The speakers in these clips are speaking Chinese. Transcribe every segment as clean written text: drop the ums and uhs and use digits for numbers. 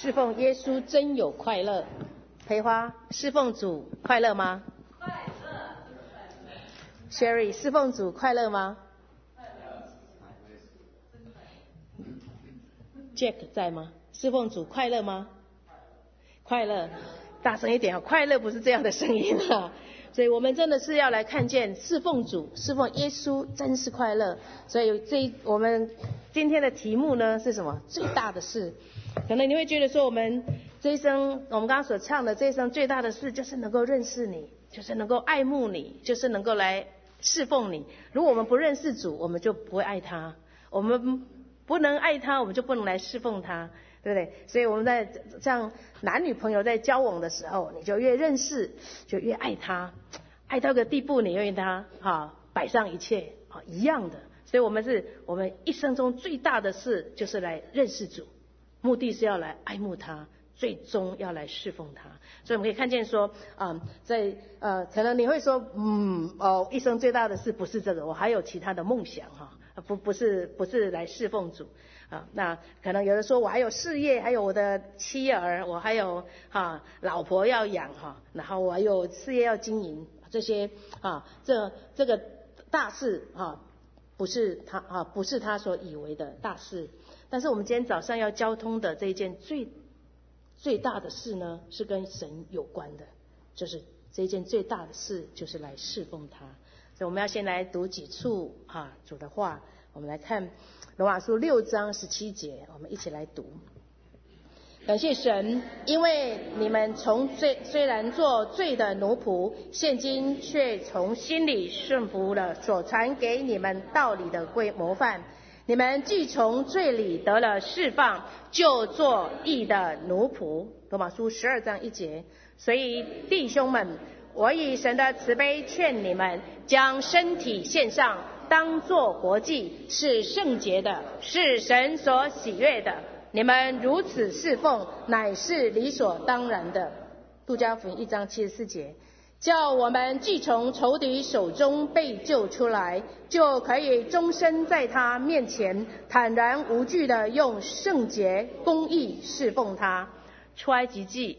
侍奉耶稣真有快乐。培花，侍奉主快乐吗？快乐。Sherry， 侍奉主快乐吗？快乐。Jack 在吗？侍奉主快乐吗？快乐。大声一点啊！快乐不是这样的声音啊。所以我们真的是要来看见侍奉主、侍奉耶稣真是快乐。所以我们今天的题目呢是什么？最大的事。可能你会觉得说，我们这一生，我们刚刚所唱的这一生最大的事，就是能够认识你，就是能够爱慕你，就是能够来侍奉你。如果我们不认识主，我们就不会爱他；我们不能爱他，我们就不能来侍奉他。对不对？所以我们在像男女朋友在交往的时候，你就越认识就越爱他，爱到个地步，你愿意他摆上一切一样的。所以我们一生中最大的事就是来认识主，目的是要来爱慕他，最终要来侍奉他。所以我们可以看见说可能你会说一生最大的事不是这个，我还有其他的梦想不是来侍奉主那可能有的说我还有事业，还有我的妻儿，我还有老婆要养然后我还有事业要经营，这些这个大事不是他所以为的大事。但是我们今天早上要交通的这一件最大的事呢，是跟神有关的，就是这一件最大的事就是来侍奉他。所以我们要先来读几处主的话。我们来看罗马书6章17节，我们一起来读。感谢神，因为你们虽然做罪的奴仆，现今却从心里顺服了所传给你们道理的模范。你们既从罪里得了释放，就做义的奴仆。罗马书12章1节。所以弟兄们，我以神的慈悲劝你们，将身体献上，当作活祭，是圣洁的，是神所喜悦的。你们如此侍奉，乃是理所当然的。路加福音1章74节。叫我们既从仇敌手中被救出来，就可以终身在他面前坦然无惧地用圣洁公义侍奉他。出埃及记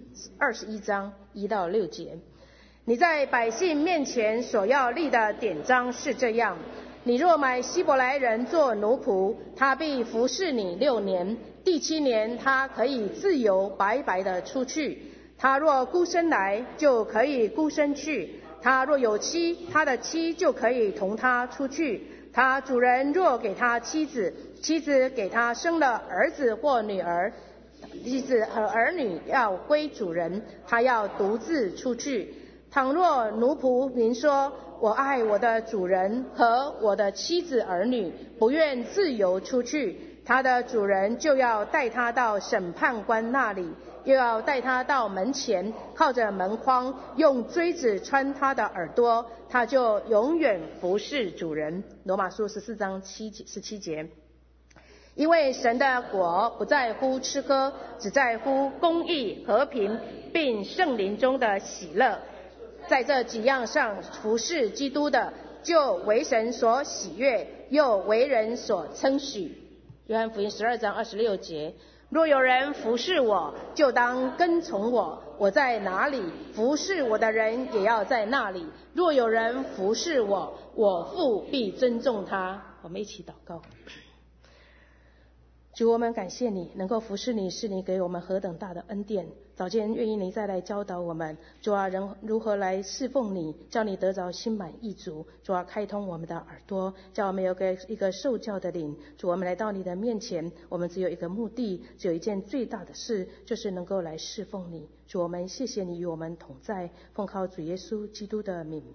21章1到6节。你在百姓面前所要立的典章是这样：你若买希伯来人做奴仆，他必服侍你6年，第7年他可以自由白白的出去。他若孤身来，就可以孤身去；他若有妻，他的妻就可以同他出去。他主人若给他妻子，妻子给他生了儿子或女儿，妻子和儿女要归主人，他要独自出去。倘若奴仆明说，我爱我的主人和我的妻子儿女，不愿自由出去，他的主人就要带他到审判官那里，又要带他到门前，靠着门框，用锥子穿他的耳朵，他就永远服侍主人。罗马书14章17节。因为神的国不在乎吃喝，只在乎公义、和平，并圣灵中的喜乐。在这几样上服侍基督的，就为神所喜悦，又为人所称许。约翰福音12章26节。若有人服侍我，就当跟从我，我在哪里，服侍我的人也要在那里。若有人服侍我，我父必尊重他。我们一起祷告。主，我们感谢你能够服侍你，是你给我们何等大的恩典。早间愿意你再来教导我们，主啊，人如何来侍奉你，叫你得着心满意足。主啊，开通我们的耳朵，叫我们有一个受教的灵。主，我们来到你的面前，我们只有一个目的，只有一件最大的事，就是能够来侍奉你。主，我们谢谢你与我们同在，奉靠主耶稣基督的名。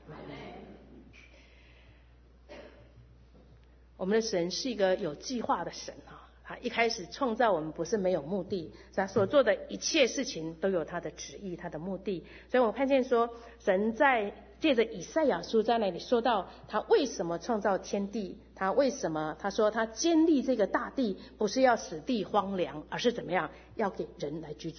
我们的神是一个有计划的神他一开始创造我们不是没有目的，他所做的一切事情都有他的旨意，他的目的。所以我们看见说，神在借着以赛亚书在那里说到他为什么创造天地，他说他建立这个大地不是要使地荒凉，而是怎么样，要给人来居住。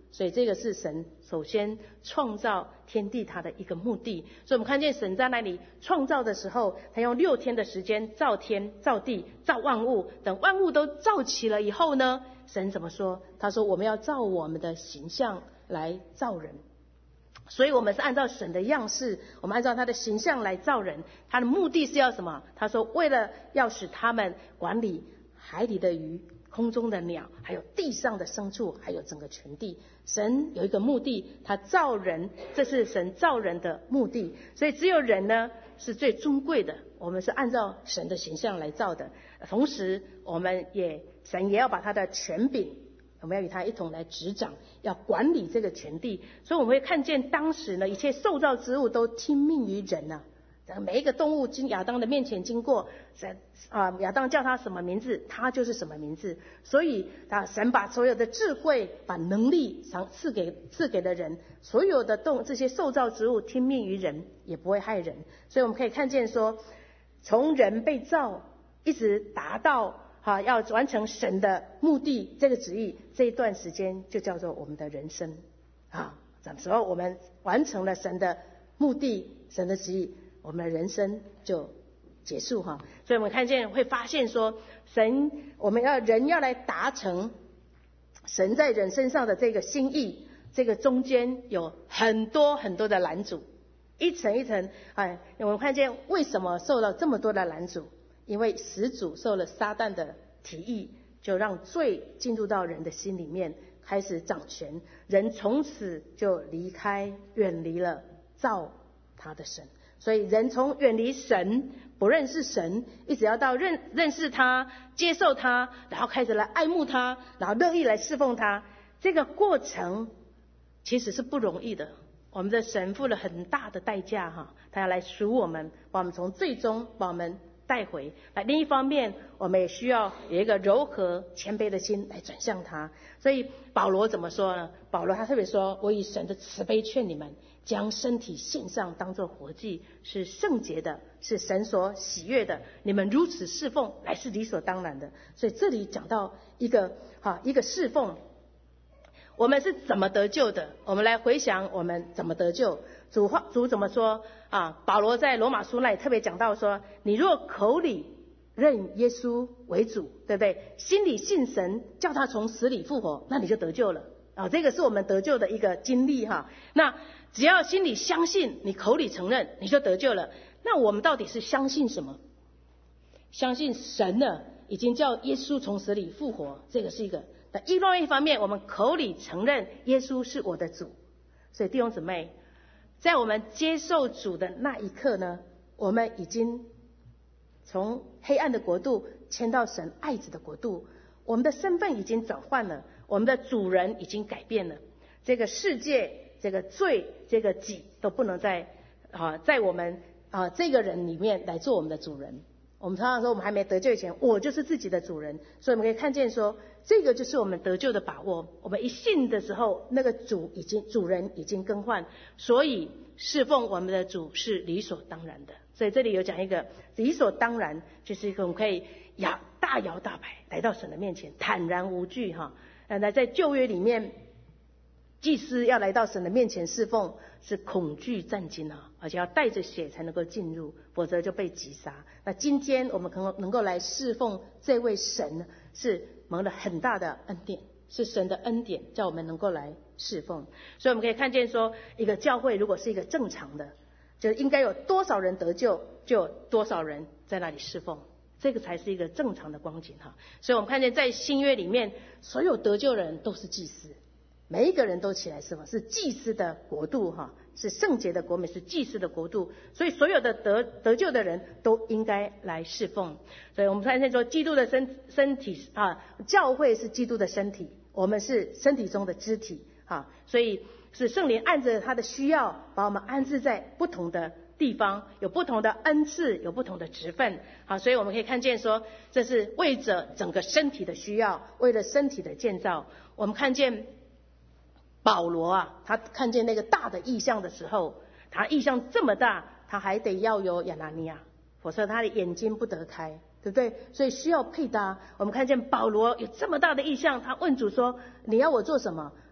所以这个是神首先创造天地他的一个目的。所以我们看见神在那里创造的时候，他用6天的时间造天造地造万物，等万物都造齐了以后呢，神怎么说？他说我们要照我们的形象来造人。所以我们是按照神的样式，我们按照他的形象来造人，他的目的是要什么？他说为了要使他们管理海里的鱼、空中的鸟，还有地上的牲畜，还有整个全地。神有一个目的，他造人，这是神造人的目的。所以只有人呢是最尊贵的，我们是按照神的形象来造的。同时神也要把他的权柄，我们要与他一同来执掌，要管理这个全地。所以我们会看见当时呢，一切受造之物都听命于人啊。每一个动物经亚当的面前经过，亚当叫他什么名字，他就是什么名字。所以神把所有的智慧、把能力赐给了人，所有的这些受造之物听命于人，也不会害人。所以我们可以看见说，从人被造一直达到要完成神的目的这个旨意，这一段时间就叫做我们的人生这时候我们完成了神的目的、神的旨意，我们的人生就结束所以我们会发现说，人要来达成神在人身上的这个心意，这个中间有很多很多的拦阻，一层一层我们看见为什么受到这么多的拦阻？因为始祖受了撒旦的提议，就让罪进入到人的心里面，开始掌权，人从此就远离了造他的神。所以人从远离神、不认识神，一直要到认识他、接受他，然后开始来爱慕他，然后乐意来侍奉他，这个过程其实是不容易的。我们的神付了很大的代价他要来赎我们，把我们从最终把我们带回来。另一方面，我们也需要有一个柔和谦卑的心来转向他。所以保罗怎么说呢？保罗他特别说，我以神的慈悲劝你们，将身体献上，当作活祭，是圣洁的，是神所喜悦的，你们如此侍奉，乃是理所当然的。所以这里讲到一个侍奉，我们是怎么得救的？我们来回想我们怎么得救。主怎么说保罗在罗马书那里特别讲到说，你若口里认耶稣为主，对不对？心里信神，叫他从死里复活，那你就得救了这个是我们得救的一个经历那只要心里相信，你口里承认，你就得救了。那我们到底是相信什么？相信神呢已经叫耶稣从死里复活，这个是一个。那另外一方面，我们口里承认耶稣是我的主。所以弟兄姊妹，在我们接受主的那一刻呢，我们已经从黑暗的国度迁到神爱子的国度，我们的身份已经转换了，我们的主人已经改变了。这个世界、这个罪、这个己都不能在我们这个人里面来做我们的主人。我们常常说，我们还没得救以前，我就是自己的主人。所以我们可以看见说，这个就是我们得救的把握。我们一信的时候，那个主人已经更换，所以侍奉我们的主是理所当然的。所以这里有讲一个理所当然，就是我们可以大摇大摆来到神的面前，坦然无惧那在旧约里面，祭司要来到神的面前侍奉，是恐惧战惊而且要带着血才能够进入，否则就被击杀。那今天我们能够来侍奉这位神，是蒙了很大的恩典，是神的恩典叫我们能够来侍奉。所以我们可以看见说，一个教会如果是一个正常的，就应该有多少人得救，就有多少人在那里侍奉，这个才是一个正常的光景所以我们看见在新约里面，所有得救人都是祭司，每一个人都起来侍奉，是祭司的国度是圣洁的国民，是祭司的国度。所以所有的得救的人都应该来侍奉。所以我们看见说，基督的身体教会是基督的身体，我们是身体中的肢体所以是圣灵按着他的需要，把我们安置在不同的地方，有不同的恩赐，有不同的职分所以我们可以看见说，这是为着整个身体的需要，为了身体的建造。我们看见保罗他看见那个大的异象的时候，他异象这么大，他还得要有亚拿尼亚，否则他的眼睛不得开，对不对？所以需要配搭。我们看见保罗有这么大的异象，他问主说，你要我做什么？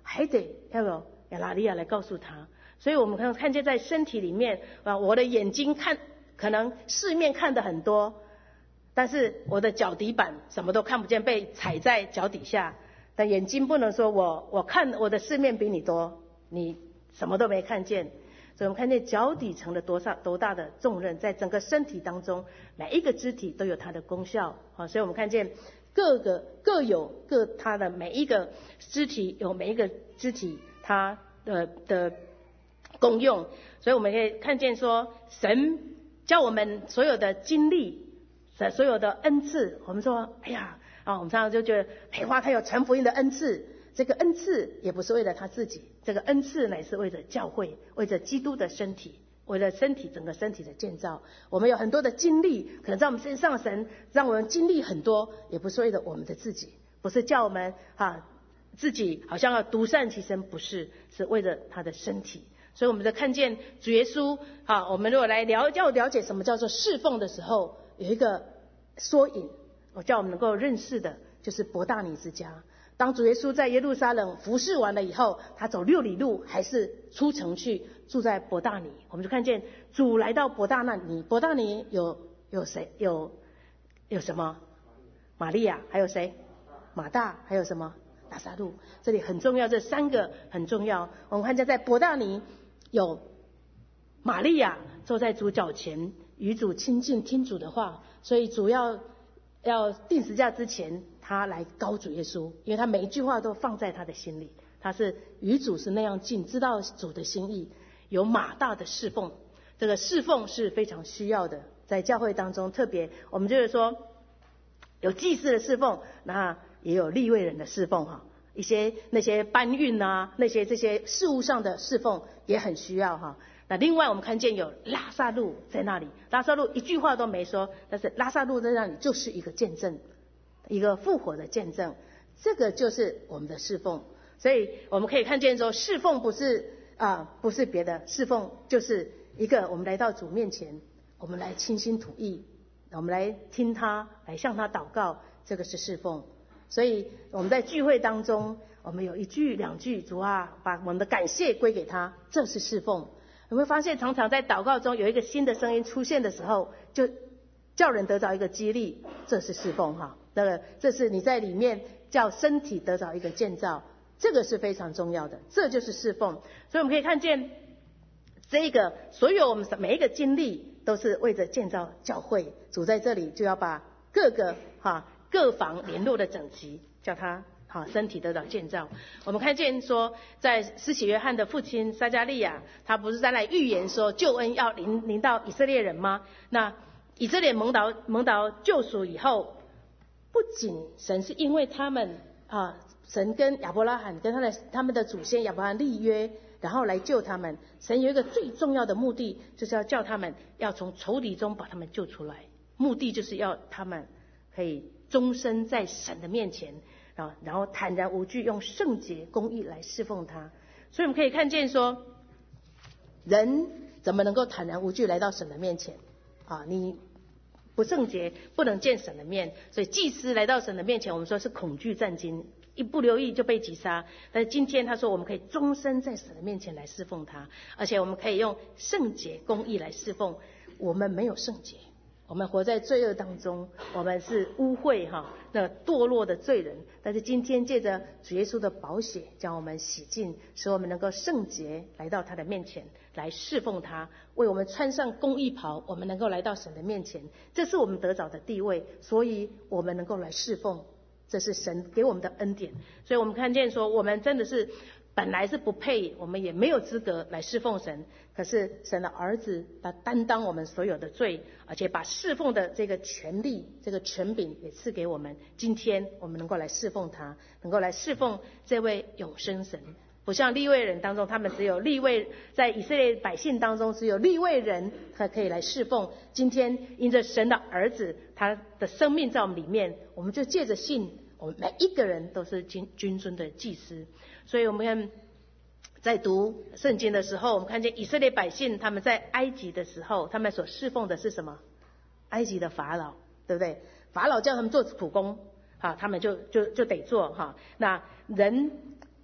还得要有亚拿尼亚来告诉他。所以我们看见在身体里面我的眼睛可能四面看得很多，但是我的脚底板什么都看不见，被踩在脚底下。但眼睛不能说我看我的四面比你多，你什么都没看见。所以我们看见脚底承了多大的重任，在整个身体当中，每一个肢体都有它的功效。所以我们看见各有它的每一个肢体，有每一个肢体它的功用。所以我们可以看见说，神教我们所有的经历，所有的恩赐。我们说我们常常就觉得培花他有传福音的恩赐，这个恩赐也不是为了他自己，这个恩赐乃是为了教会，为了基督的身体，为了整个身体的建造。我们有很多的经历，可能在我们身上，神让我们经历很多，也不是为了我们的自己，不是叫我们自己好像要独善其身，不是，是为了他的身体。所以我们就看见主耶稣我们如果要了解什么叫做侍奉的时候，有一个缩影，叫我们能够认识的就是伯大尼之家。当主耶稣在耶路撒冷服侍完了以后，他走6里路还是出城去住在伯大尼。我们就看见主来到伯大尼。伯大尼有谁？有什么？玛利亚，还有谁？马大，还有什么？拉撒路。这里很重要，这3个很重要。我们看见在伯大尼有玛利亚坐在主脚前，与主亲近，听主的话。所以主要定十字架之前，他来膏主耶稣，因为他每一句话都放在他的心里，他是与主是那样近，知道主的心意。有马大的侍奉，这个侍奉是非常需要的，在教会当中，特别我们就是说有祭司的侍奉，那也有利未人的侍奉那些搬运这些事务上的侍奉也很需要那另外我们看见有拉撒路在那里，拉撒路一句话都没说，但是拉撒路在那里就是一个见证，一个复活的见证，这个就是我们的侍奉。所以我们可以看见说，侍奉不是别的，侍奉就是一个我们来到主面前，我们来倾心吐意，我们来听他，来向他祷告，这个是侍奉。所以我们在聚会当中，我们有1句2句，主把我们的感谢归给他，这是侍奉。有没有发现常常在祷告中有一个新的声音出现的时候，就叫人得着一个激励，这是侍奉这是你在里面叫身体得着一个建造，这个是非常重要的，这就是侍奉。所以我们可以看见这个所有我们每一个经历都是为着建造教会。主在这里就要把各房联络的整齐，叫他身体得到建造。我们看见说，在施洗约翰的父亲撒迦利亚，他不是在那预言说救恩要临到以色列人吗？那以色列蒙到救赎以后，不仅神是因为他们神跟亚伯拉罕跟他们的祖先亚伯拉罕立约，然后来救他们。神有一个最重要的目的，就是要叫他们要从仇敌中把他们救出来，目的就是要他们可以终身在神的面前，然后坦然无惧，用圣洁公义来侍奉他。所以我们可以看见说，人怎么能够坦然无惧来到神的面前你不圣洁不能见神的面。所以祭司来到神的面前，我们说是恐惧战惊，一不留意就被击杀。但是今天他说我们可以终身在神的面前来侍奉他，而且我们可以用圣洁公义来侍奉。我们没有圣洁，我们活在罪恶当中，我们是污秽那堕落的罪人。但是今天借着主耶稣的宝血将我们洗净，使我们能够圣洁来到他的面前来侍奉他，为我们穿上公义袍，我们能够来到神的面前，这是我们得着的地位，所以我们能够来侍奉，这是神给我们的恩典。所以我们看见说，我们真的是本来是不配，我们也没有资格来侍奉神，可是神的儿子他担当我们所有的罪，而且把侍奉的这个权利这个权柄也赐给我们。今天我们能够来侍奉他，能够来侍奉这位永生神。不像利未人当中，他们只有利未，在以色列百姓当中只有利未人才可以来侍奉。今天因着神的儿子他的生命在我们里面，我们就借着信，我们每一个人都是君尊的祭司。所以我们看在读圣经的时候，我们看见以色列百姓他们在埃及的时候，他们所侍奉的是什么？埃及的法老，对不对？法老叫他们做苦工他们就得做那人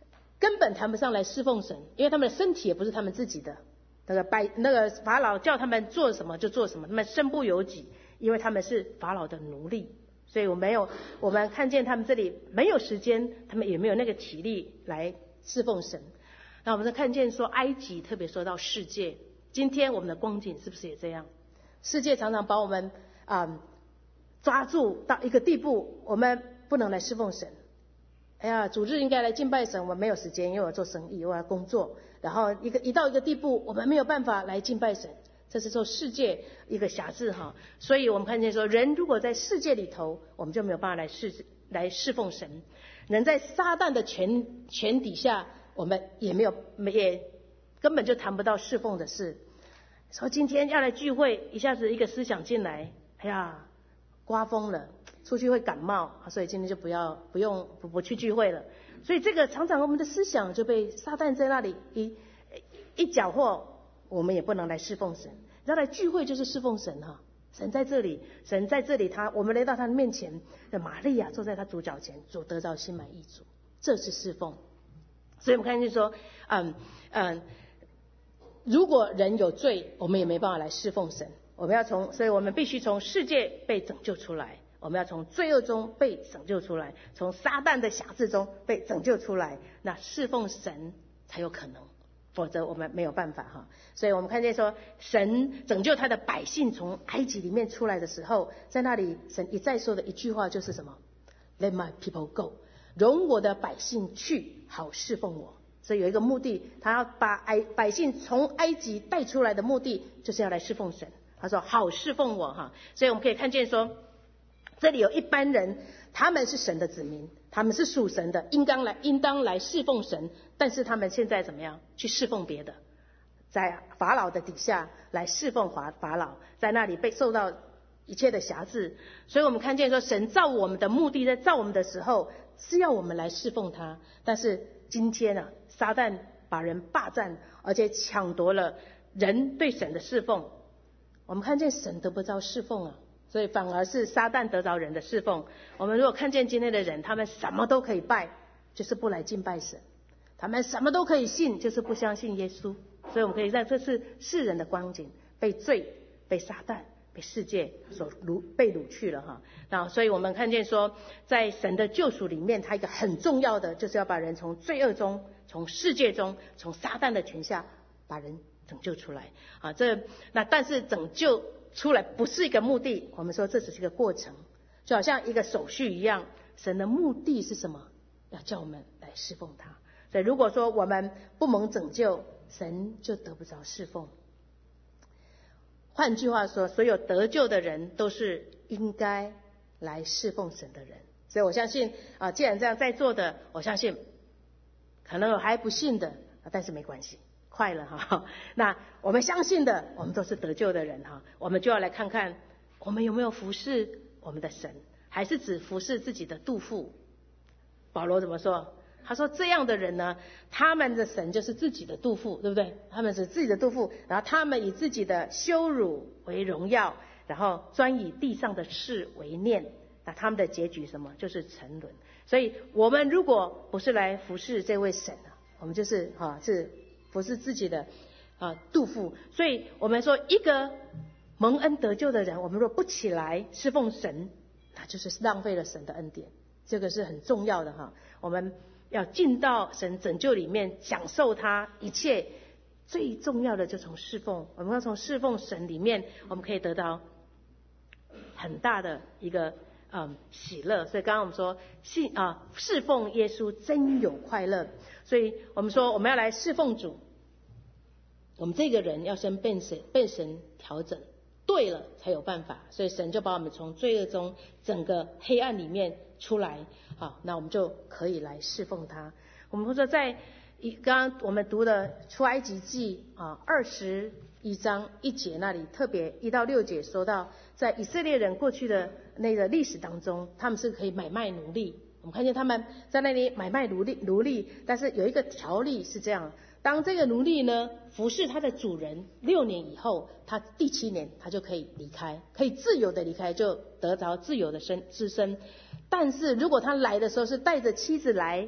根本谈不上来侍奉神，因为他们的身体也不是他们自己的。那个法老叫他们做什么就做什么，他们身不由己，因为他们是法老的奴隶。所以我们看见他们这里没有时间，他们也没有那个体力来侍奉神。那我们再看见说埃及，特别说到世界，今天我们的光景是不是也这样？世界常常把我们抓住到一个地步，我们不能来侍奉神。哎呀，主日应该来敬拜神，我们没有时间，因为我做生意，我要工作。然后一到一个地步，我们没有办法来敬拜神，这是说世界一个辖制哈。所以我们看见说，人如果在世界里头，我们就没有办法来侍奉神。人在撒旦的权底下，我们也根本就谈不到侍奉的事。说今天要来聚会，一下子一个思想进来，哎呀，刮风了，出去会感冒，所以今天就不去聚会了。所以这个常常我们的思想就被撒旦在那里一搅和，我们也不能来侍奉神。要来聚会就是侍奉神哈，神在这里，我们来到他的面前，玛利亚坐在他主脚前，主得着心满意足，这是侍奉。所以我们看见说，如果人有罪，我们也没办法来侍奉神。所以我们必须从世界被拯救出来，我们要从罪恶中被拯救出来，从撒旦的辖制中被拯救出来，那侍奉神才有可能，否则我们没有办法哈。所以我们看见说，神拯救他的百姓从埃及里面出来的时候，在那里神一再说的一句话就是什么？ Let my people go， 容我的百姓去，好侍奉我。所以有一个目的，他要把百姓从埃及带出来的目的，就是要来侍奉神。他说好侍奉我哈。所以我们可以看见说，这里有一般人，他们是神的子民，他们是属神的，应当来侍奉神，但是他们现在怎么样？去侍奉别的，在法老的底下来侍奉法老，在那里被受到一切的辖制。所以我们看见说，神造我们的目的，在造我们的时候是要我们来侍奉他，但是今天啊，撒旦把人霸占，而且抢夺了人对神的侍奉。我们看见神得不着侍奉啊，所以反而是撒旦得着人的侍奉。我们如果看见今天的人，他们什么都可以拜，就是不来敬拜神；他们什么都可以信，就是不相信耶稣。所以我们可以让这是世人的光景，被罪、被撒旦、被世界所被掳去了哈。那所以我们看见说，在神的救赎里面，它一个很重要的就是要把人从罪恶中、从世界中、从撒旦的权下把人拯救出来啊。但是拯救出来不是一个目的，我们说这只是一个过程，就好像一个手续一样。神的目的是什么？要叫我们来侍奉他。所以如果说我们不蒙拯救，神就得不着侍奉。换句话说，所有得救的人都是应该来侍奉神的人。所以我相信既然这样在座的，我相信可能有还不信的，但是没关系，快了哈。那我们相信的，我们都是得救的人哈。我们就要来看看我们有没有服侍我们的神，还是只服侍自己的肚腹。保罗怎么说？他说这样的人呢，他们的神就是自己的肚腹，对不对？他们是自己的肚腹，然后他们以自己的羞辱为荣耀，然后专以地上的事为念。那他们的结局什么？就是沉沦。所以我们如果不是来服侍这位神我们就是是服侍自己的肚腹。所以我们说，一个蒙恩得救的人，我们若不起来侍奉神，那就是浪费了神的恩典。这个是很重要的哈。我们要进到神拯救里面，享受他一切。最重要的就从侍奉，我们要从侍奉神里面，我们可以得到很大的一个喜乐。所以刚刚我们说侍奉耶稣真有快乐。所以我们说我们要来侍奉主，我们这个人要先被神调整对了才有办法。所以神就把我们从罪恶中整个黑暗里面出来，好，那我们就可以来侍奉他。我们说在刚刚我们读的出埃及记21章1节那里，特别1到6节说到，在以色列人过去的那个历史当中，他们是可以买卖奴隶。我们看见他们在那里买卖奴隶，但是有一个条例是这样：当这个奴隶呢服侍他的主人6年以后，他第7年他就可以离开，可以自由的离开，就得着自由的之身。但是如果他来的时候是带着妻子来，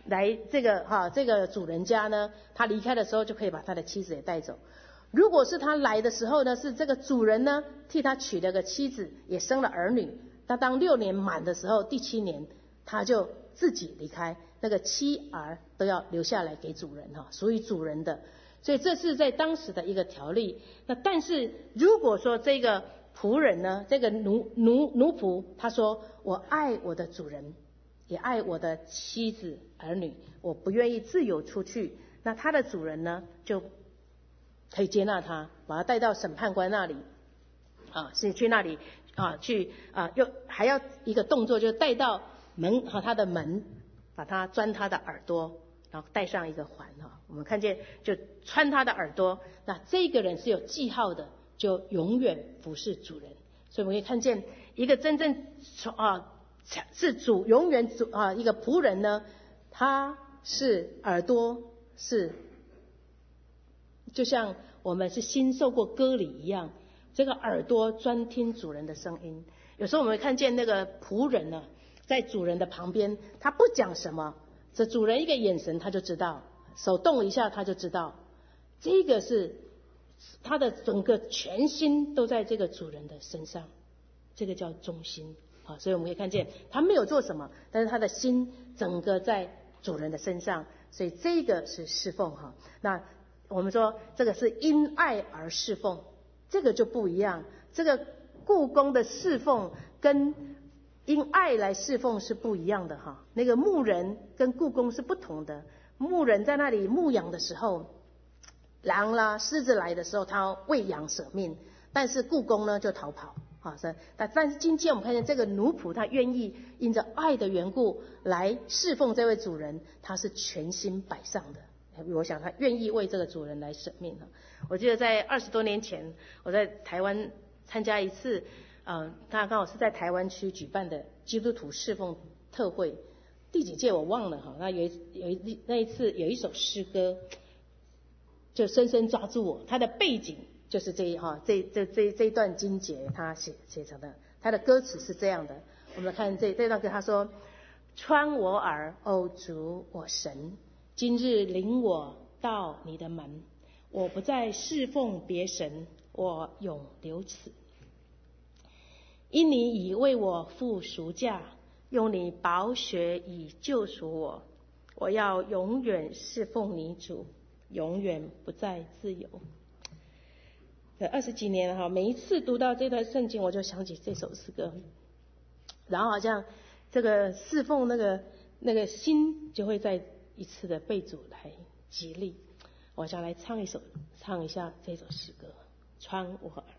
来这个主人家呢，他离开的时候就可以把他的妻子也带走。如果是他来的时候呢，是这个主人呢替他娶了个妻子，也生了儿女，他当6年满的时候，第7年他就自己离开，那个妻儿都要留下来给主人属于主人的。所以这是在当时的一个条例。那但是如果说这个仆人呢，这个奴仆，他说我爱我的主人，也爱我的妻子儿女，我不愿意自由出去，那他的主人呢就可以接纳他，把他带到审判官那里是去那里又还要一个动作，就是带到门他的门，把他钻他的耳朵，然后戴上一个环我们看见就穿他的耳朵，那这个人是有记号的，就永远服侍主人。所以我们可以看见一个真正是永远一个仆人呢，他是耳朵是就像我们是新受过割礼一样，这个耳朵专听主人的声音。有时候我们会看见那个仆人呢，在主人的旁边，他不讲什么，这主人一个眼神他就知道，手动一下他就知道，这个是他的整个全心都在这个主人的身上，这个叫忠心所以我们可以看见他没有做什么，但是他的心整个在主人的身上，所以这个是侍奉那我们说这个是因爱而侍奉，这个就不一样。这个雇工的侍奉跟因爱来侍奉是不一样的那个牧人跟雇工是不同的。牧人在那里牧养的时候，狼啦狮子来的时候他为羊舍命，但是雇工呢就逃跑但是今天我们看见这个奴仆，他愿意因着爱的缘故来侍奉这位主人，他是全心摆上的。我想他愿意为这个主人来舍命我记得在20多年前，我在台湾参加一次他刚好是在台湾区举办的基督徒侍奉特会，第几届我忘了那那一次有一首诗歌就深深抓住我，它的背景就是这一段经节他写成的，他的歌词是这样的。我们看这段歌，他说：穿我耳，主我神，今日领我到你的门，我不再侍奉别神，我永留此。因你已为我付赎价，用你宝血以救赎我，我要永远侍奉你主，永远不再自由。这20几年每一次读到这段圣经，我就想起这首诗歌，然后好像这个侍奉那个心就会再一次的被主来激励。我想来唱一下这首诗歌，穿我耳。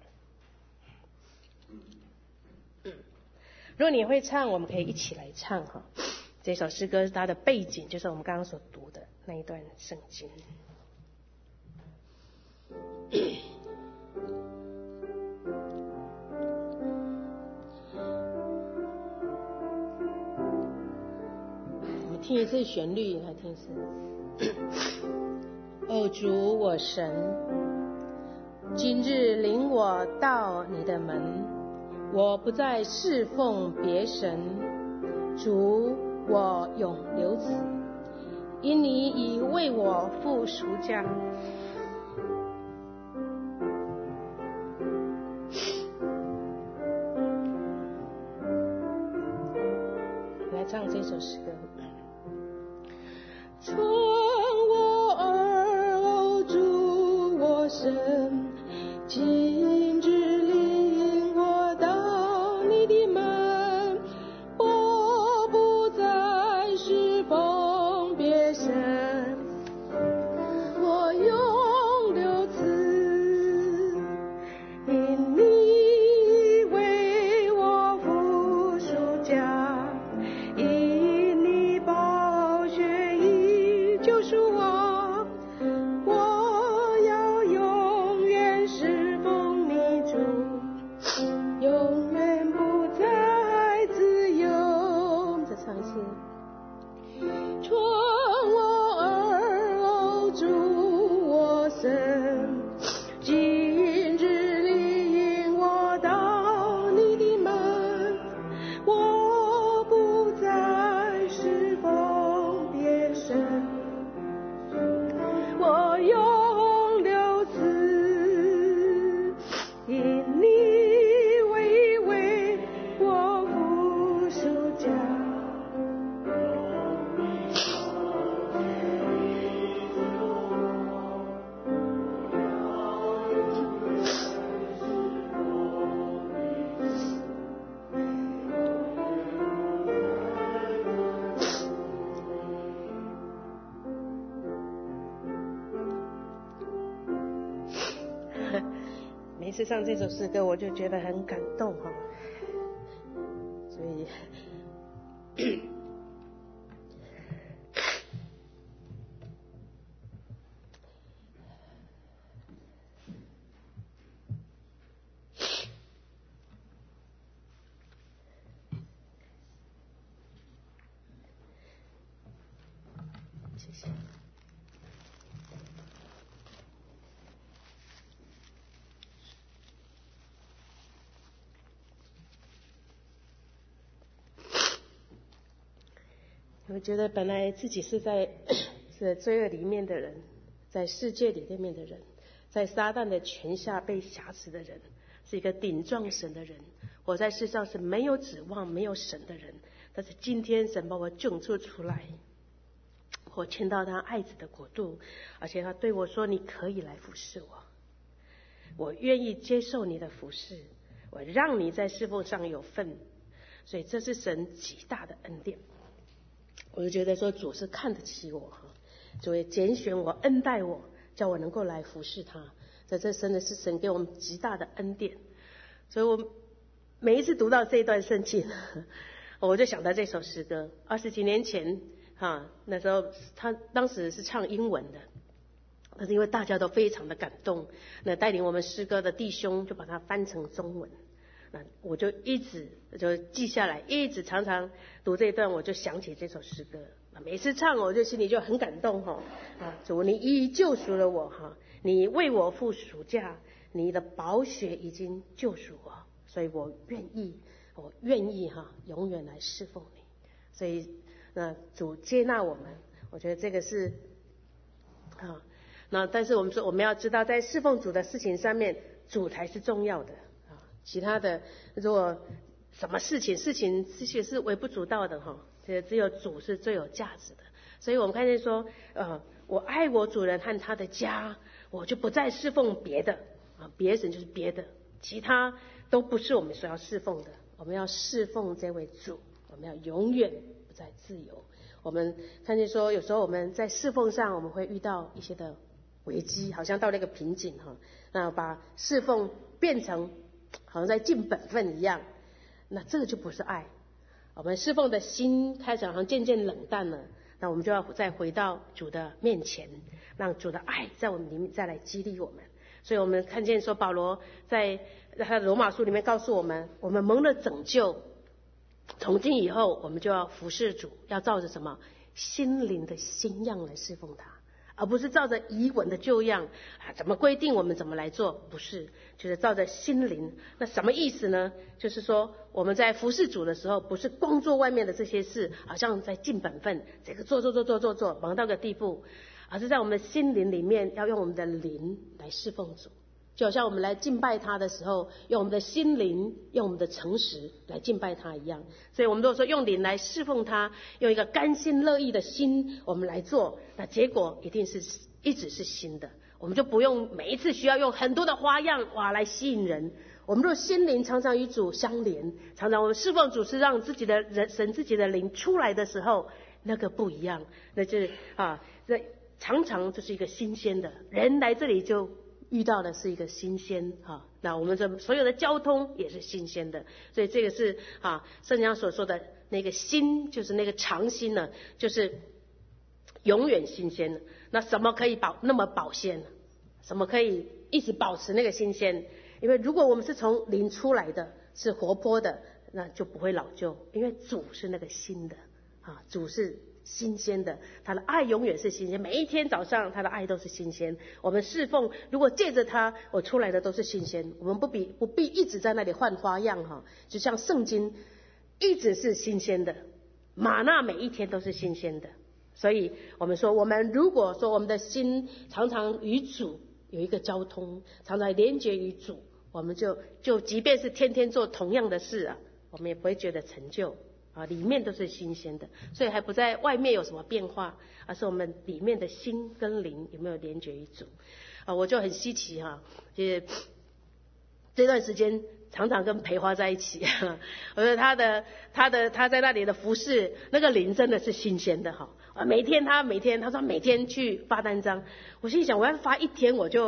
如果你会唱，我们可以一起来唱这首诗歌，它的背景就是我们刚刚所读的那一段圣经。我们听一次旋律，来听一次。主我神，今日领我到你的门，我不再侍奉别神，主我永留此。因你已为我付赎价，来唱这首诗歌。穿我耳，主我神，今日领我到你的门，我不再侍奉别神，我永留此。因你为我付赎价，因你宝血已救赎我，我要永远侍奉每次唱这首诗歌，我就觉得很感动哈。所以，谢谢。我觉得本来自己是在罪恶里面的人，在世界里面的人，在撒旦的权下被挟持的人，是一个顶撞神的人。我在世上是没有指望、没有神的人，但是今天神把我救出来，我迁到他爱子的国度，而且他对我说：“你可以来服侍我，我愿意接受你的服侍，我让你在侍奉上有份。”所以这是神极大的恩典。我就觉得说主是看得起我，主也拣选我、恩待我，叫我能够来服侍他。这真的是神给我们极大的恩典。所以我每一次读到这一段圣经，我就想到这首诗歌。20几年前那时候他当时是唱英文的，但是因为大家都非常的感动，那带领我们诗歌的弟兄就把它翻成中文。那我就一直就记下来，一直常常读这一段，我就想起这首诗歌。每次唱我就心里就很感动主，你已救赎了我你为我付赎价，你的宝血已经救赎我，所以我愿意永远来侍奉你。所以主接纳我们，我觉得这个是那但是我们说我们要知道，在侍奉主的事情上面，主才是重要的。其他的如果什么事情是微不足道的只有主是最有价值的。所以我们看见说我爱我主人和他的家，我就不再侍奉别的别神就是别的，其他都不是我们所要侍奉的。我们要侍奉这位主，我们要永远不再自由。我们看见说有时候我们在侍奉上我们会遇到一些的危机，好像到了一个瓶颈那把侍奉变成好像在尽本分一样，那这个就不是爱。我们侍奉的心开始好像渐渐冷淡了，那我们就要再回到主的面前，让主的爱在我们里面再来激励我们。所以我们看见说保罗在他的罗马书里面告诉我们，我们蒙了拯救，从今以后我们就要服侍主，要照着什么心灵的新样来侍奉他，而不是照着遗文的旧样怎么规定我们怎么来做，不是，就是照着心灵。那什么意思呢？就是说我们在服侍主的时候，不是光做外面的这些事，好像在尽本分，这个做忙到个地步，而是在我们的心灵里面要用我们的灵来侍奉主。就好像我们来敬拜他的时候，用我们的心灵，用我们的诚实来敬拜他一样。所以我们如果说用灵来侍奉他，用一个甘心乐意的心我们来做，那结果一定是一直是新的。我们就不用每一次需要用很多的花样来吸引人。我们若心灵常常与主相连，常常我们侍奉主是让自己的神自己的灵出来的时候，那个不一样，那就是这常常就是一个新鲜的人来这里就遇到的是一个新鲜那我们这所有的交通也是新鲜的。所以这个是圣经上所说的那个新，就是那个常新呢，就是永远新鲜的。那什么可以那么保鲜？什么可以一直保持那个新鲜？因为如果我们是从灵出来的，是活泼的，那就不会老旧，因为主是那个新的主是新鲜的，他的爱永远是新鲜，每一天早上他的爱都是新鲜。我们侍奉如果借着他，我出来的都是新鲜。我们不必一直在那里换花样就像圣经一直是新鲜的，玛纳每一天都是新鲜的。所以我们说，我们如果说我们的心常常与主有一个交通，常常连结于主，我们就即便是天天做同样的事我们也不会觉得成就里面都是新鲜的。所以还不在外面有什么变化，而是我们里面的心跟灵有没有连结于主我就很稀奇就是这段时间常常跟培花在一起我觉得他在那里的服侍，那个灵真的是新鲜的每天他说每天去发单张。我心里想，我要发一天我就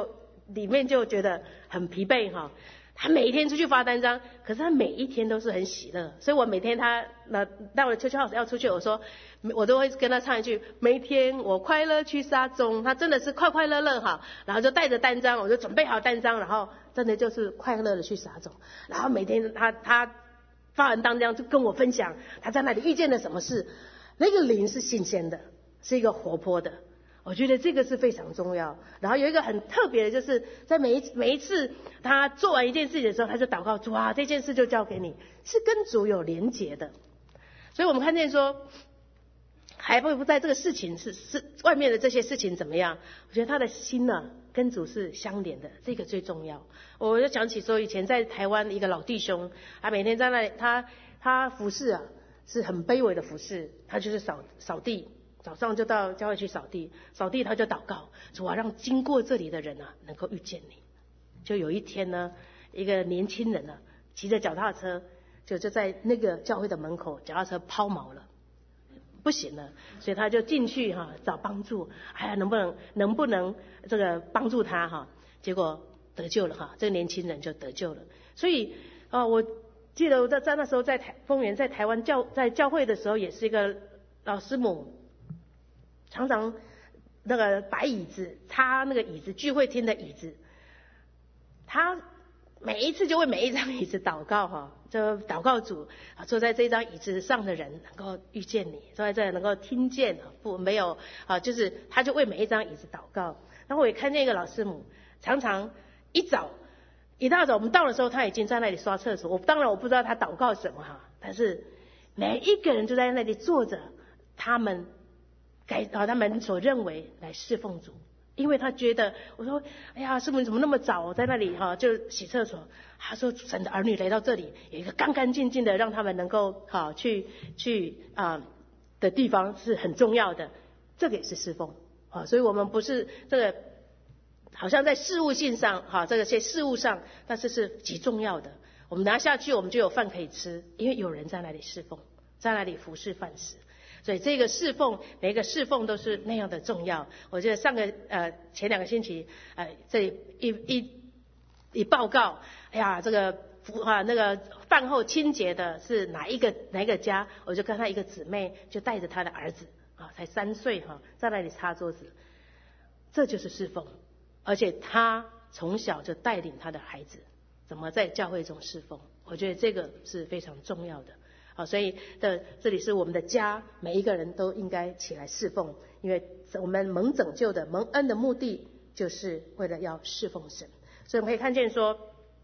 里面就觉得很疲惫哈。他每一天出去发单张，可是他每一天都是很喜乐，所以我每天他到了秋秋号要出去，我都会跟他唱一句，每天我快乐去撒种，他真的是快快乐乐哈，然后就带着单张，我就准备好单张，然后真的就是快乐的去撒种，然后每天他发完单张就跟我分享他在那里遇见了什么事，那个灵是新鲜的，是一个活泼的。我觉得这个是非常重要。然后有一个很特别的，就是在每一次他做完一件事情的时候，他就祷告主啊，这件事就交给你，是跟主有连结的。所以我们看见说，还不在这个事情是外面的这些事情怎么样？我觉得他的心呢跟主是相连的，这个最重要。我就想起说，以前在台湾一个老弟兄，他每天在那里，他服侍啊是很卑微的服侍，他就是扫地。早上就到教会去扫地他就祷告，主啊，让经过这里的人啊能够遇见你。就有一天呢，一个年轻人呢骑着脚踏车就在那个教会的门口，脚踏车抛锚了，不行了，所以他就进去找帮助，能不能这个帮助他结果得救了这个年轻人就得救了。所以我记得我在那时候在丰原在台湾在教会的时候，也是一个老师母。常常那个摆椅子，擦那个椅子，聚会厅的椅子，他每一次就为每一张椅子祷告就祷告主坐在这张椅子上的人能够遇见你，坐在这能够听见没有就是他就为每一张椅子祷告。然后我也看见一个老师母，常常一大早我们到的时候，他已经在那里刷厕所。当然我不知道他祷告什么但是每一个人就在那里坐着，他们所认为来侍奉主。因为他觉得，我说哎呀，师母你怎么那么早在那里就洗厕所。他说神的儿女来到这里有一个干干净净的让他们能够去的地方是很重要的，这个也是侍奉所以我们不是这个好像在事务性上这些事务上，但是极重要的。我们拿下去我们就有饭可以吃，因为有人在那里侍奉，在那里服侍饭食。所以这个侍奉，每一个侍奉都是那样的重要。我觉得前2个星期这一报告，哎呀，这个那个饭后清洁的是哪一个家，我就跟他一个姊妹就带着他的儿子才3岁在那里擦桌子。这就是侍奉，而且他从小就带领他的孩子怎么在教会中侍奉，我觉得这个是非常重要的。所以这里是我们的家，每一个人都应该起来侍奉，因为我们蒙拯救的蒙恩的目的就是为了要侍奉神。所以我们可以看见说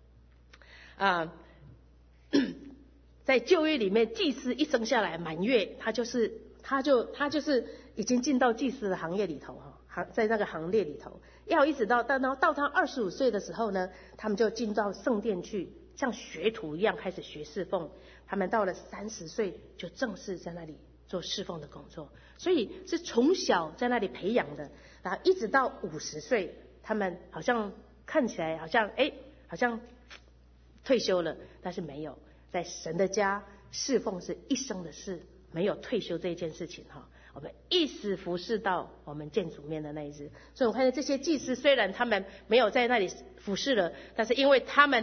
在旧约里面，祭司一生下来满月，他就是已经进到祭司的行业里头在那个行列里头，要一直到他25岁的时候呢，他们就进到圣殿去，像学徒一样开始学侍奉。他们到了30岁就正式在那里做侍奉的工作，所以是从小在那里培养的，然后一直到50岁，他们好像看起来好像退休了，但是没有，在神的家侍奉是一生的事，没有退休这一件事情我们一直服侍到我们见主面的那一日。所以我看见这些祭司虽然他们没有在那里服侍了，但是因为他们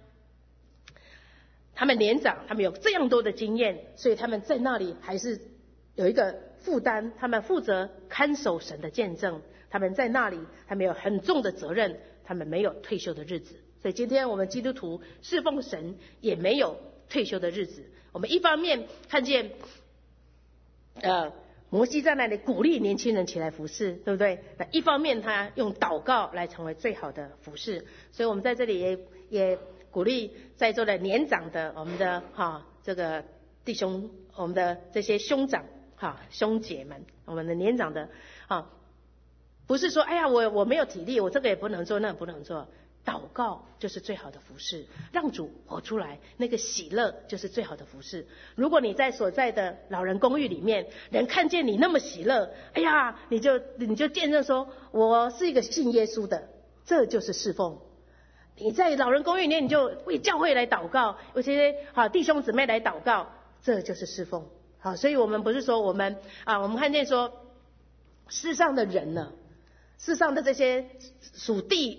年长，他们有这样多的经验，所以他们在那里还是有一个负担，他们负责看守神的见证，他们在那里他们有很重的责任，他们没有退休的日子。所以今天我们基督徒侍奉神也没有退休的日子。我们一方面看见摩西在那里鼓励年轻人起来服侍，对不对？那一方面他用祷告来成为最好的服侍。所以我们在这里也鼓励在座的年长的我们的这个弟兄，我们的这些兄长兄姐们，我们的年长的不是说哎呀我没有体力，我这个也不能做，那也不能做。祷告就是最好的服事，让主活出来，那个喜乐就是最好的服事。如果你在所在的老人公寓里面，人看见你那么喜乐，哎呀，你就见证说我是一个信耶稣的，这就是侍奉。你在老人公寓里面，你就为教会来祷告，为这些弟兄姊妹来祷告，这就是侍奉。所以我们不是说我们看见说世上的人呢，世上的这些属地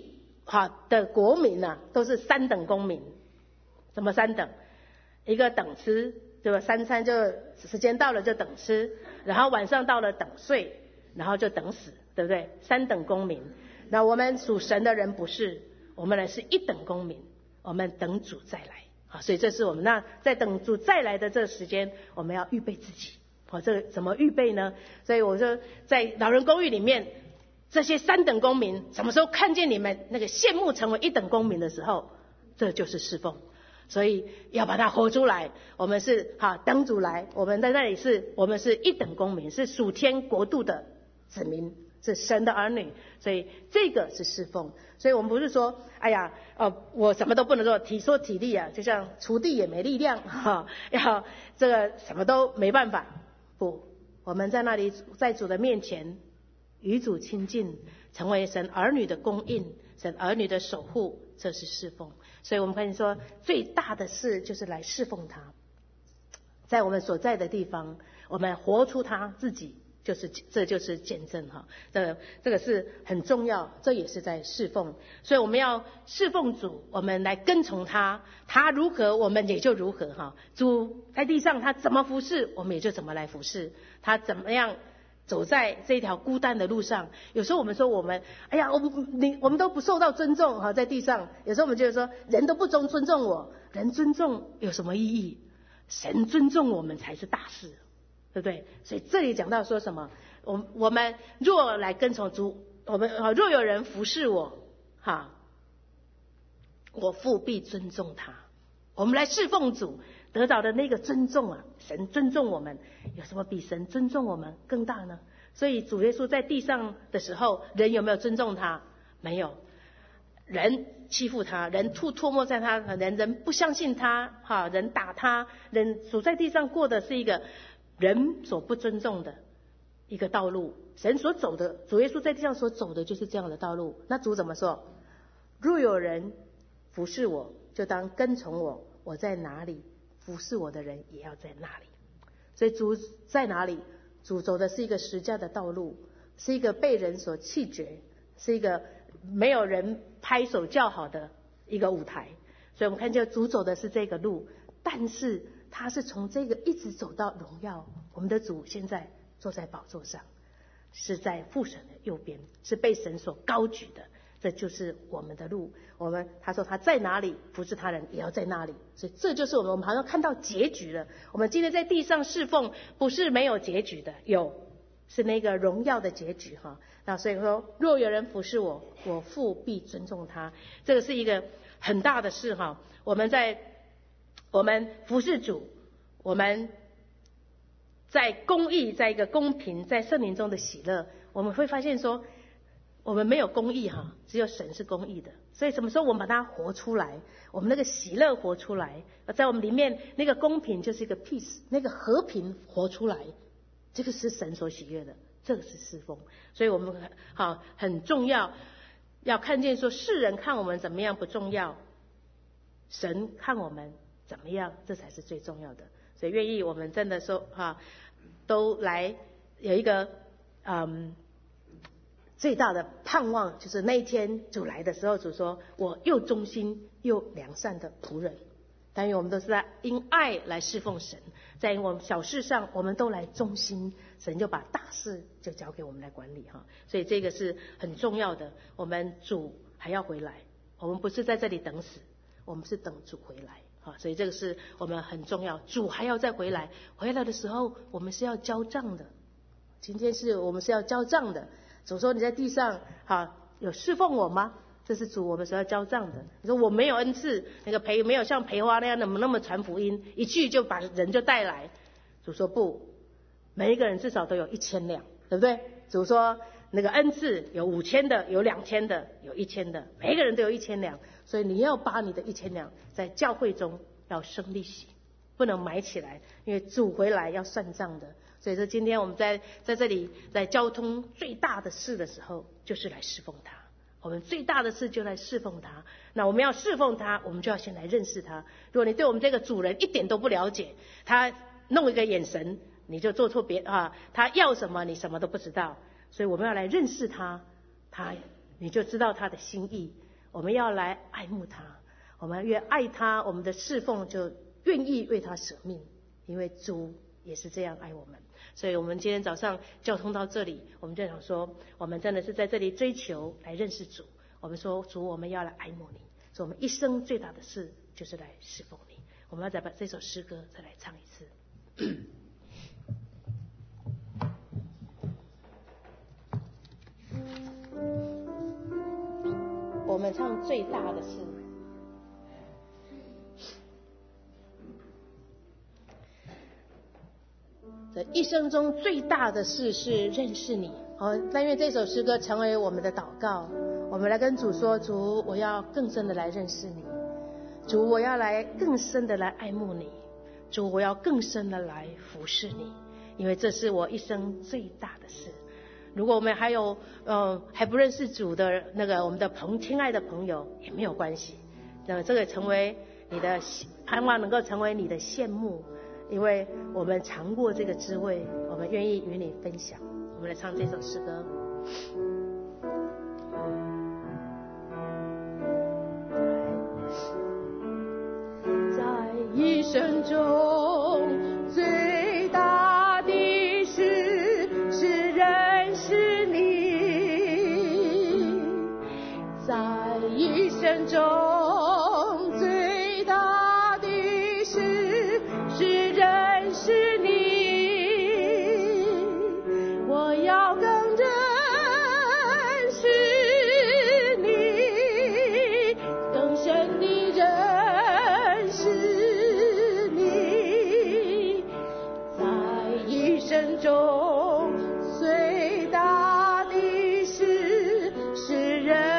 的国民啊，都是三等公民。怎么三等？一个等吃，对吧？三餐就时间到了就等吃，然后晚上到了等睡，然后就等死，对不对？三等公民。那我们属神的人不是，我们呢是一等公民，我们等主再来。好，所以这是我们那在等主再来的这个时间，我们要预备自己。好，这个怎么预备呢？所以我说，在老人公寓里面，这些三等公民什么时候看见你们那个羡慕成为一等公民的时候，这就是侍奉。所以要把它活出来。我们是等主来，我们在那里我们是一等公民，是属天国度的子民，是神的儿女，所以这个是侍奉。所以我们不是说我什么都不能做，说体力啊，就像锄地也没力量要这个什么都没办法。不，我们在那里在主的面前与主亲近，成为神儿女的供应，神儿女的守护，这是侍奉。所以我们可以说，最大的事就是来侍奉他，在我们所在的地方，我们活出他自己，这就是见证哈。这个是很重要，这也是在侍奉。所以我们要侍奉主，我们来跟从他，他如何我们也就如何哈。主在地上他怎么服侍，我们也就怎么来服侍，他怎么样走在这条孤单的路上。有时候我们说我们都不受到尊重哈，在地上有时候我们觉得说人都不尊重我，人尊重有什么意义？神尊重我们才是大事，对不对？所以这里讲到说什么，我们若来跟从主，我们若有人服侍我我父必尊重他。我们来侍奉主得到的那个尊重啊，神尊重我们，有什么比神尊重我们更大呢？所以主耶稣在地上的时候，人有没有尊重他？没有，人欺负他，人唾沫在他，人不相信他人打他，主在地上过的是一个人所不尊重的一个道路。神所走的，主耶稣在地上所走的就是这样的道路。那主怎么说？若有人服侍我，就当跟从我，我在哪里，服侍我的人也要在那里。所以主在哪里？主走的是一个十架的道路，是一个被人所弃绝，是一个没有人拍手叫好的一个舞台。所以我们看见主走的是这个路，但是他是从这个一直走到荣耀。我们的主现在坐在宝座上，是在父神的右边，是被神所高举的。这就是我们的路。他说他在哪里，服侍他人也要在那里。所以这就是我们好像看到结局了。我们今天在地上侍奉不是没有结局的，是那个荣耀的结局哈。那所以说，若有人服侍我，我父必尊重他。这个是一个很大的事哈。我们服侍主，我们在公义，在一个公平，在圣灵中的喜乐，我们会发现说，我们没有公义哈，只有神是公义的。所以什么时候我们把它活出来，我们那个喜乐活出来，在我们里面那个公平就是一个 peace， 那个和平活出来，这个是神所喜悦的，这个是侍奉。所以我们很重要，要看见说世人看我们怎么样不重要，神看我们怎么样，这才是最重要的。所以愿意我们真的说都来有一个最大的盼望，就是那一天主来的时候，主说我又忠心又良善的仆人。但愿我们都是在因爱来侍奉神，在我们小事上我们都来忠心，神就把大事就交给我们来管理所以这个是很重要的。我们主还要回来，我们不是在这里等死，我们是等主回来所以这个是我们很重要。主还要再回来，回来的时候我们是要交账的。今天我们是要交账的。主说你在地上有侍奉我吗？这是主我们所要交账的。你说我没有恩赐，没有像培花那样那么传福音，一句就把人就带来。主说不，每一个人至少都有1000两，对不对？主说那个恩赐有5000的，有2000的，有1000的，每一个人都有1000两。所以你要把你的1000两在教会中要生利息，不能埋起来，因为主回来要算账的。所以说今天我们在这里在交通最大的事的时候，就是来侍奉他。我们最大的事就来侍奉他。那我们要侍奉他，我们就要先来认识他。如果你对我们这个主人一点都不了解，他弄一个眼神你就做错他要什么你什么都不知道。所以我们要来认识他，你就知道他的心意。 我们要来爱慕他，我们越爱他，我们的侍奉就愿意为他舍命，因为主也是这样爱我们。所以我们今天早上交通到这里，我们就想说，我们真的是在这里追求来认识主。我们说，主，我们要来爱慕你，所以我们一生最大的事就是来侍奉你。我们要再把这首诗歌再来唱一次。我们唱最大的事。这一生中最大的事是认识你。但愿这首诗歌成为我们的祷告，我们来跟主说，主，我要更深的来认识你，主，我要来更深的来爱慕你，主，我要更深的来服侍你，因为这是我一生最大的事。如果我们还有还不认识主的我们的亲爱的朋友也没有关系，那么这个成为你的盼望，能够成为你的羡慕，因为我们尝过这个滋味，我们愿意与你分享。我们来唱这首诗歌。在一生中最大的事是认识你，在一生中最大的事是认识你，我要更认识你，更深地认识你，在一生中最大的事是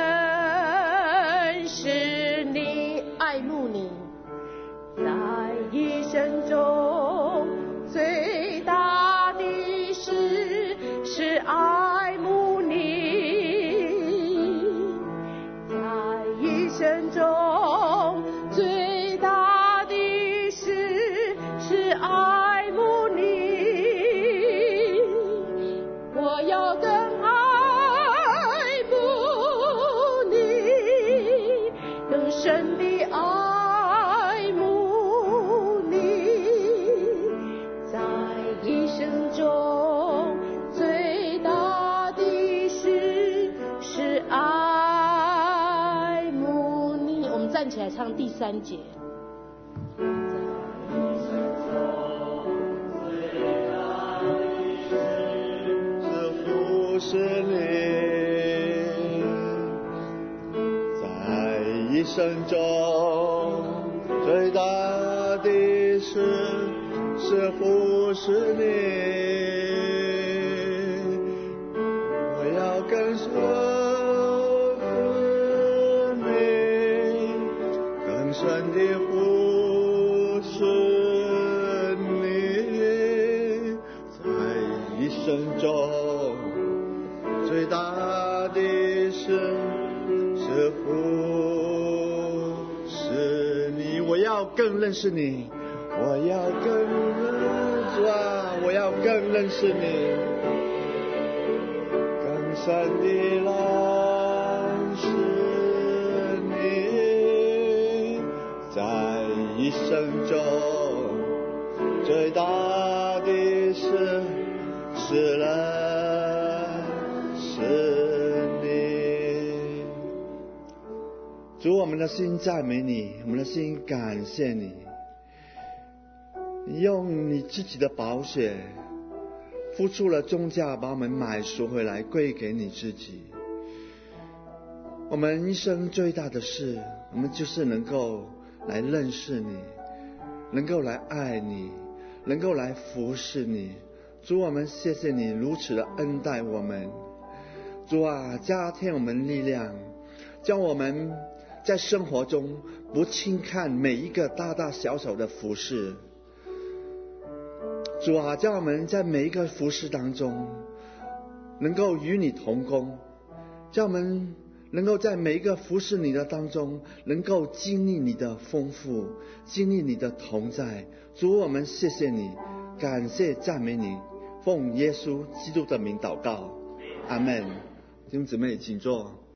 认识你，爱慕你，在一生中最大的事是爱慕你，在一生中最大的事是爱慕你，我要更爱慕你，更深地爱慕你，在一生中最大的事是爱慕你。我们站起来唱第3节。 是你，在一生中最大的事是服侍你，我要更顺服你，更深地服侍你，在一生中最大的事是服侍你，我要更认识你，我要更我要更认识你，更深地认识你，在一生中最大的事是认识你。主，我们的心赞美你，我们的心感谢你，你用你自己的宝血付出了重价，把我们买赎回来，归给你自己。我们一生最大的事，我们就是能够来认识你，能够来爱你，能够来服侍你。主，我们谢谢你如此的恩待我们。主啊，加添我们力量，叫我们在生活中不轻看每一个大大小小的服事。主啊，叫我们在每一个服事当中能够与你同工，叫我们能够在每一个服事你的当中能够经历你的丰富，经历你的同在。主，我们谢谢你，感谢赞美你，奉耶稣基督的名祷告，阿们。弟兄姊妹请坐。